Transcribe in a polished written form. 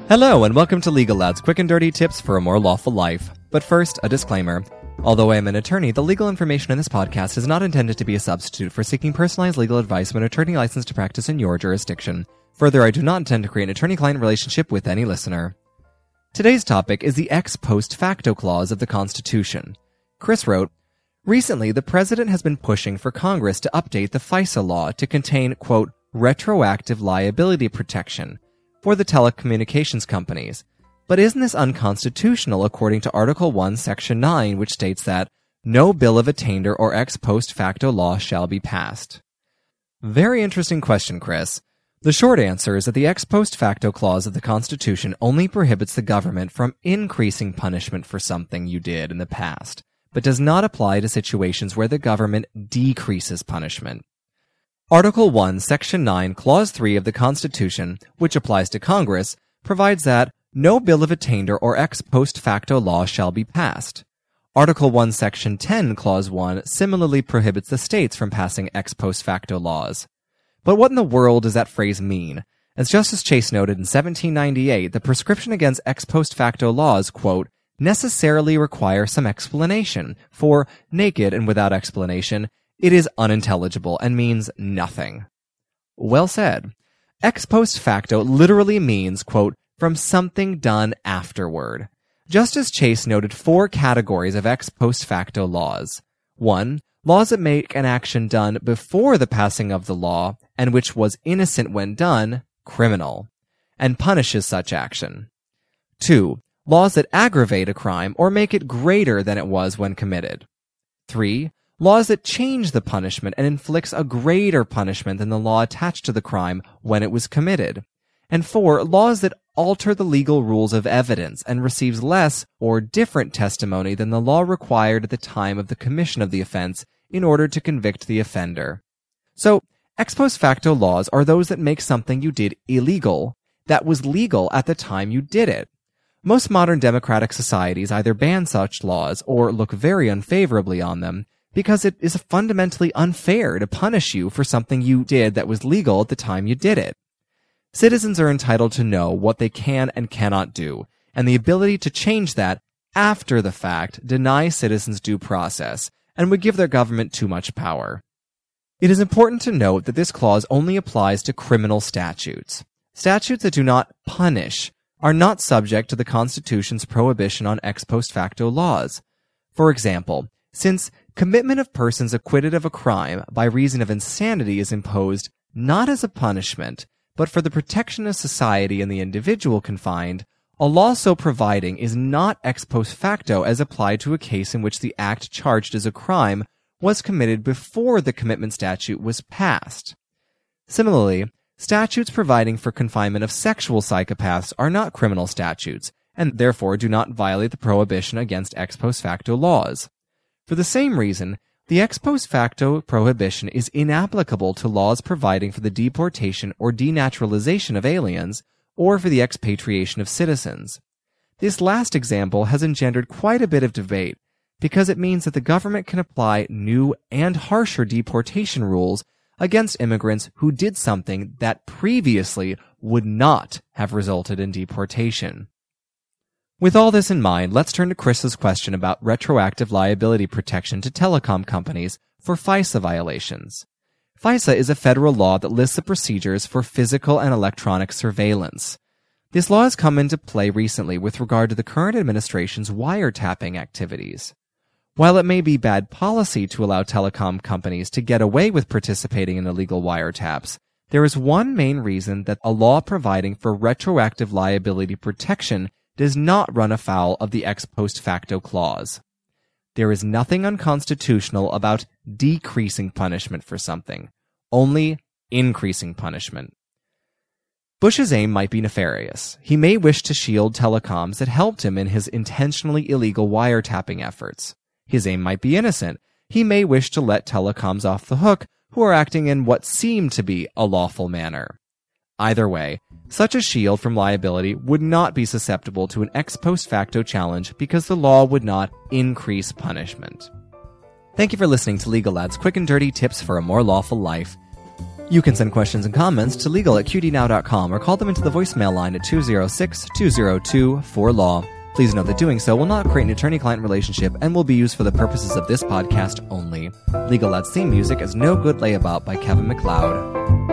Hello, and welcome to Legal Lad's quick and dirty tips for a more lawful life. But first, a disclaimer. Although I am an attorney, the legal information in this podcast is not intended to be a substitute for seeking personalized legal advice from an attorney licensed to practice in your jurisdiction. Further, I do not intend to create an attorney-client relationship with any listener. Today's topic is the ex post facto clause of the Constitution. Chris wrote, "Recently, the President has been pushing for Congress to update the FISA law to contain, quote, retroactive liability protection for the telecommunications companies. But isn't this unconstitutional according to Article 1, Section 9, which states that no bill of attainder or ex post facto law shall be passed?" Very interesting question, Chris. The short answer is that the ex post facto clause of the Constitution only prohibits the government from increasing punishment for something you did in the past, but does not apply to situations where the government decreases punishment. Article 1, Section 9, Clause 3 of the Constitution, which applies to Congress, provides that no bill of attainder or ex post facto law shall be passed. Article 1, Section 10, Clause 1 similarly prohibits the states from passing ex post facto laws. But what in the world does that phrase mean? As Justice Chase noted in 1798, the prescription against ex post facto laws, quote, necessarily require some explanation, for, naked and without explanation, it is unintelligible and means nothing. Well said. Ex post facto literally means, quote, from something done afterward. Justice Chase noted 4 categories of ex post facto laws. 1. Laws that make an action done before the passing of the law, and which was innocent when done, criminal, and punishes such action. 2. Laws that aggravate a crime or make it greater than it was when committed. 3. Laws that change the punishment and inflicts a greater punishment than the law attached to the crime when it was committed. And 4. Laws that alter the legal rules of evidence and receives less or different testimony than the law required at the time of the commission of the offense in order to convict the offender. So, ex post facto laws are those that make something you did illegal that was legal at the time you did it. Most modern democratic societies either ban such laws or look very unfavorably on them, because it is fundamentally unfair to punish you for something you did that was legal at the time you did it. Citizens are entitled to know what they can and cannot do, and the ability to change that after the fact denies citizens due process and would give their government too much power. It is important to note that this clause only applies to criminal statutes. Statutes that do not punish are not subject to the Constitution's prohibition on ex post facto laws. For example, since commitment of persons acquitted of a crime by reason of insanity is imposed not as a punishment, but for the protection of society and the individual confined, a law so providing is not ex post facto as applied to a case in which the act charged as a crime was committed before the commitment statute was passed. Similarly, statutes providing for confinement of sexual psychopaths are not criminal statutes, and therefore do not violate the prohibition against ex post facto laws. For the same reason, the ex post facto prohibition is inapplicable to laws providing for the deportation or denaturalization of aliens, or for the expatriation of citizens. This last example has engendered quite a bit of debate, because it means that the government can apply new and harsher deportation rules against immigrants who did something that previously would not have resulted in deportation. With all this in mind, let's turn to Chris's question about retroactive liability protection to telecom companies for FISA violations. FISA is a federal law that lists the procedures for physical and electronic surveillance. This law has come into play recently with regard to the current administration's wiretapping activities. While it may be bad policy to allow telecom companies to get away with participating in illegal wiretaps, there is one main reason that a law providing for retroactive liability protection does not run afoul of the ex post facto clause. There is nothing unconstitutional about decreasing punishment for something, only increasing punishment. Bush's aim might be nefarious. He may wish to shield telecoms that helped him in his intentionally illegal wiretapping efforts. His aim might be innocent. He may wish to let telecoms off the hook who are acting in what seemed to be a lawful manner. Either way, such a shield from liability would not be susceptible to an ex post facto challenge because the law would not increase punishment. Thank you for listening to Legal Lad's quick and dirty tips for a more lawful life. You can send questions and comments to legal@qdnow.com or call them into the voicemail line at 206-202-4LAW. Please note that doing so will not create an attorney-client relationship and will be used for the purposes of this podcast only. Legal Lad's theme music is No Good Layabout by Kevin MacLeod.